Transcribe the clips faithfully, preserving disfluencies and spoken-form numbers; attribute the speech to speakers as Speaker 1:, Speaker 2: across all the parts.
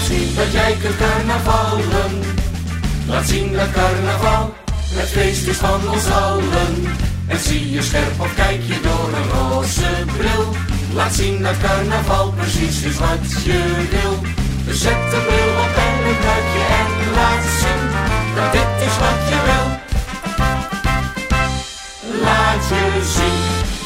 Speaker 1: zien dat jij kunt carnavallen. Laat zien dat carnaval het feest is van ons allen. En zie je scherp of kijk je door een roze bril. Laat zien dat carnaval precies is wat je wil. Dus zet de bril op en een buikje en laat zien dat dit is wat je wil. Laat je zien.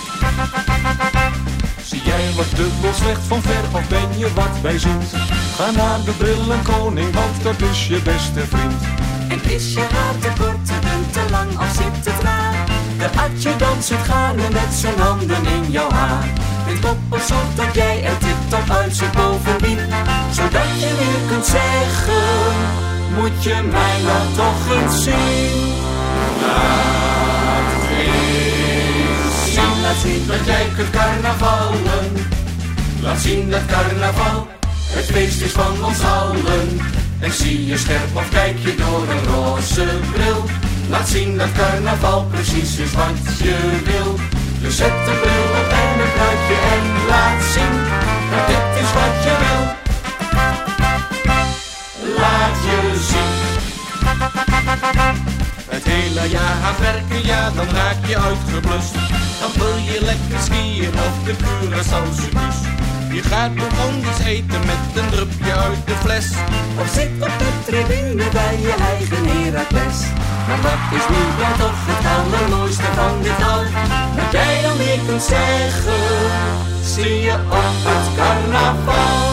Speaker 2: Zie jij wat dubbel slecht van ver of ben je wat bijziend? Ga naar de brillenkoning, want dat is je beste vriend.
Speaker 1: En is je haar te kort, te dun, te lang of zit te traag? De adjudant zit gaarne met zijn handen in jouw haar. Dit koppel zorgt dat jij er tip-top uitziet bovendien. Zodat je weer kunt zeggen, moet je mij nou toch eens zien. Laat eens zien. Laat zien dat jij kunt carnavallen. Laat zien dat carnaval het feest is van ons allen. En zie je scherp of kijk je door een roze bril. Laat zien dat carnaval precies is wat je wil. Dus zet de bril op en een pruikje en laat zien dat dit is wat je wil. Laat je zien.
Speaker 2: Het hele jaar hard werken, ja, dan raak je uitgeblust. Dan wil je lekker skiën of de Curaçaose bus. Je gaat nog anders eten met een drupje uit de fles.
Speaker 1: Of zit op de tribune bij je eigen Heracles. Maar wat is nu dan toch het allermooiste van dit al? Dat jij dan weer kunt zeggen, zie je op het carnaval.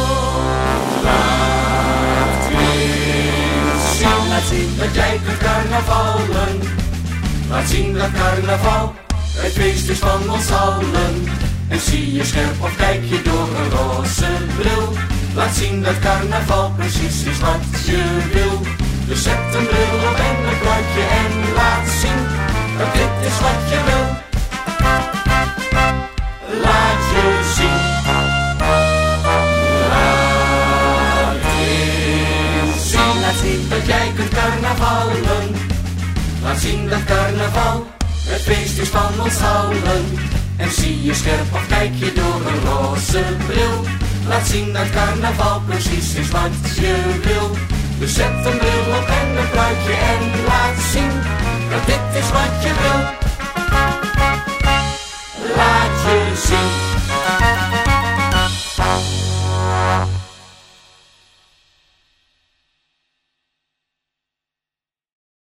Speaker 1: Laat weer zien. Laat zien dat jij kunt carnavallen. Laat zien dat carnaval het feest is van ons allen. En zie je scherp of kijk je door een roze bril. Laat zien dat carnaval precies is wat je wil. Dus zet een bril op en een pruikje en laat zien dat dit is wat je wil. Laat je zien. Laat eens zien. Laat zien dat jij kunt carnavallen. Laat zien dat carnaval het feest is van ons allen. En zie je scherp of kijk je door een roze bril. Laat zien dat carnaval precies is wat je wil. Dus zet een bril op en een pruikje en laat